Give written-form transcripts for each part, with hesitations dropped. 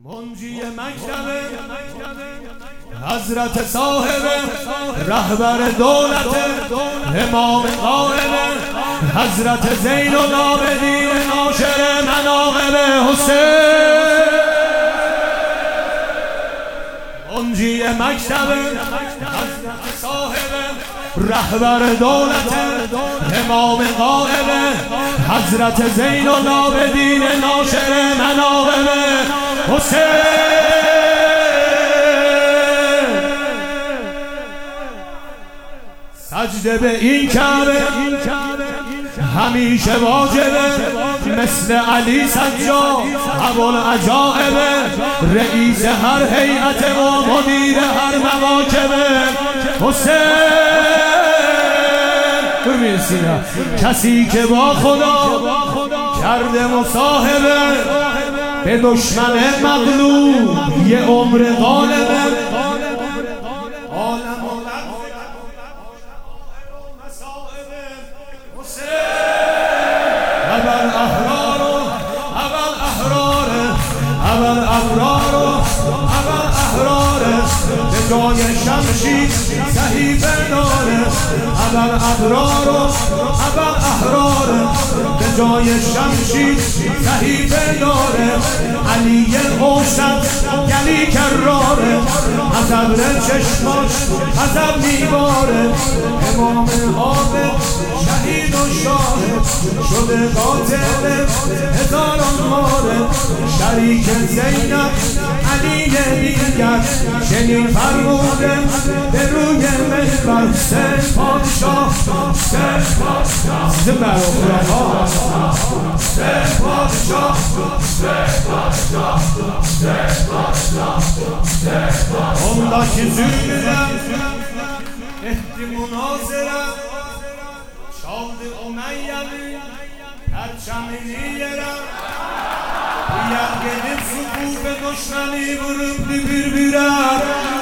منجی مکتب حضرت صاحب رهبر دولت امام قائم حضرت زین العابدین ناشر مناقب حسین. منجی مکتب حضرت صاحب رهبر دولت امام قائم حضرت زین العابدین ناشر مناقب حسین. سجده به این کعبه همیشه واجبه، مثل علی سجاد ابوالعجائب، رئیس هر هیئت و مدیر هر مواکب حسین. کسی که با خدا کرده مصاحبه، به دشمن مغلوب یه عمر غالبه. جای شمشیر صحیفه داره، ابر ابرار و ابر احرار، به جای شمشیر صحیفه داره. علی اوسط گلی کراره، از ابر چشماش غضب میباره. امام عابد شهید و شاهد شده قاتل هزاران مارد. شریک زینب علی دیگر چنین فرموده به روی منبر: سه پادشاه، سه پادشاه، سه پادشاه، سه پادشاه، سه پادشاه. Ondaki zülmüden ehdi münazere, çaldı Umeyye'nin perçemini yere. Yer gelip sukufe düşmeni vurup bir birer.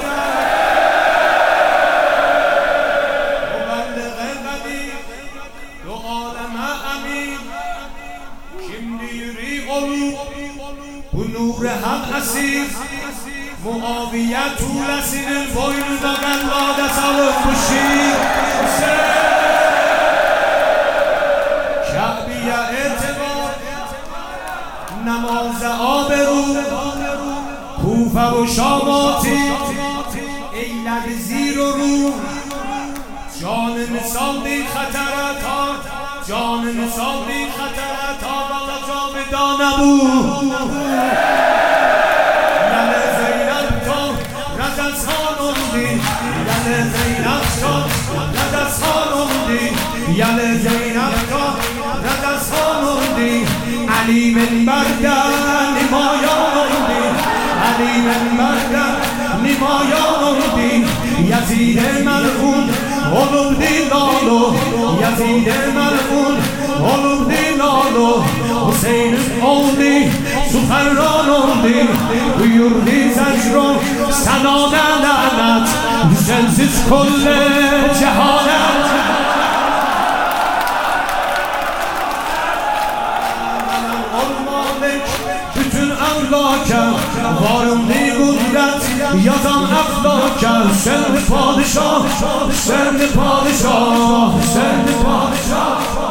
O bende gayri, o aleme emin. Şimdi yürü olup bu nure hak esir. Muaviye Tulesi'nin boynunda gellade salınmışım. Şabiye etibar, namaz aberu, Kufe و شاماتی ایلد زیر و رو. جان نسال بی خطرت ها، جان نسال بی خطرت ها، وقت جاویدا نبود. یل زینب کا رقصانوندی، علی منبردن نمایانوندی، علی منبردن نمایانوندی. یزید ملعون olubdi lalo, یزید ملعون olubdi lalo. Hüseyin'in oldu سخنران oldu, buyurdu زجر سنا لعنت. Hüseyinsiz کل cehalet. Bütün evlaka varımdı kudret yazan eflaka. Sen padişah, sen padişah, sen padişah.